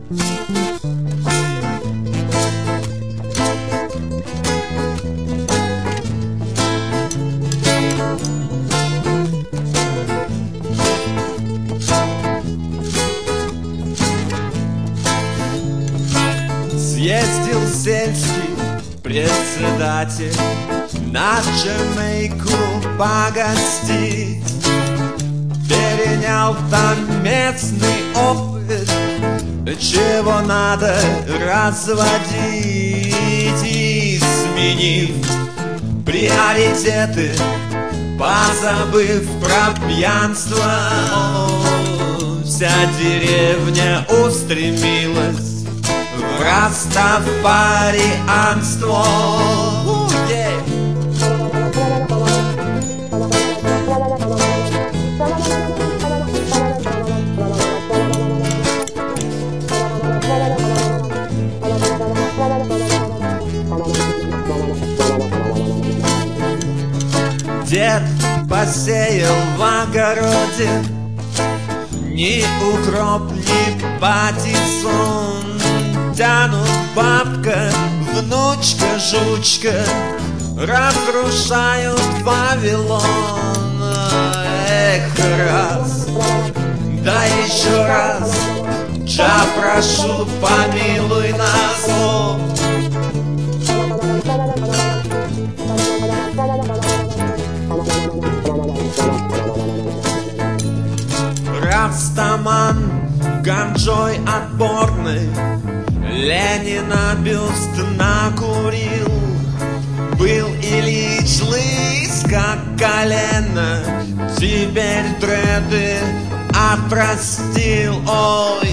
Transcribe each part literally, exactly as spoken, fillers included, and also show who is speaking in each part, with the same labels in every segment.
Speaker 1: Съездил сельский председатель на Джамайку погостить, перенял там местный опыт, чего надо разводить, и сменив приоритеты, позабыв про пьянство, вся деревня устремилась в растафарианство. Yeah. Дед посеял в огороде ни укроп, ни патиссон. Тянут бабка, внучка, жучка, разрушают Вавилон. Эх, раз, да еще раз, Джа, прошу, помилуй нас. Растаман ганджой отборной Ленина бюст накурил. Был Ильич лыс, как колено, теперь дреды отрастил. Ой.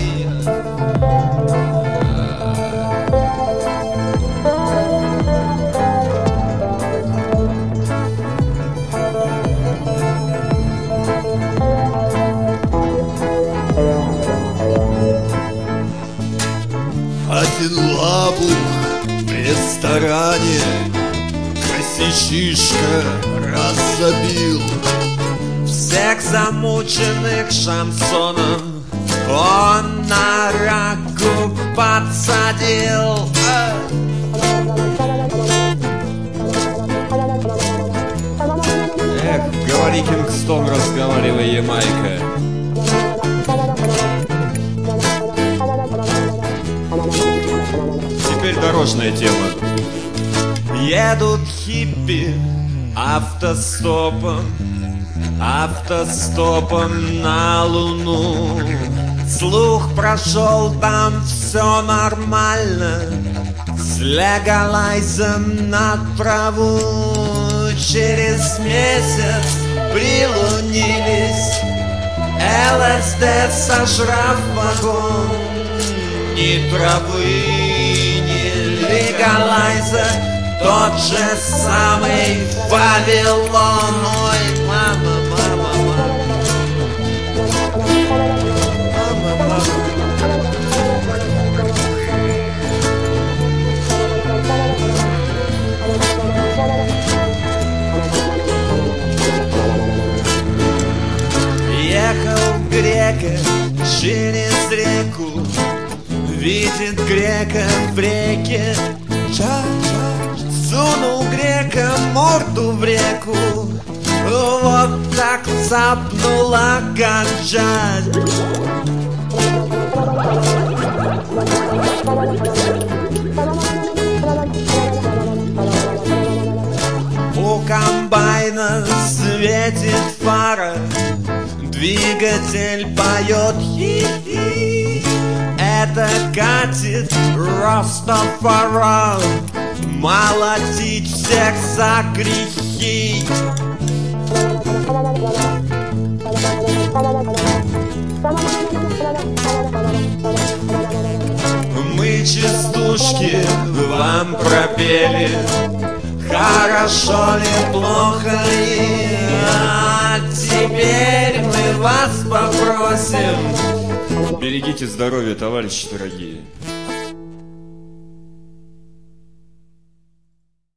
Speaker 2: Один лабух в ресторане косячишка разобил.
Speaker 1: Всех замученных шансоном он на раку подсадил.
Speaker 3: Эх, говори, Кингстон, разговаривай, Ямайка. Теперь дорожная тема.
Speaker 1: Едут хиппи автостопом, автостопом на Луну. Слух прошел, там все нормально, с легалайзом на траву. Через месяц прилунились, ЛСД сожрав вагон. Ни травы, ни легалайза, тот же самый Вавилон. Ой, мама, мама, мама. Мама, мама. Ехал грека через реку, видит грека в реке. Ча-ча, сунул грека морду в реку. Вот так цапнула ганджа. У комбайна светит фара, двигатель поет хи-хи. Это катит Растафарай молотить всех за грехи. Мы частушки вам пропели, хорошо ли, плохо ли, а теперь мы вас попросим:
Speaker 3: берегите здоровье, товарищи дорогие.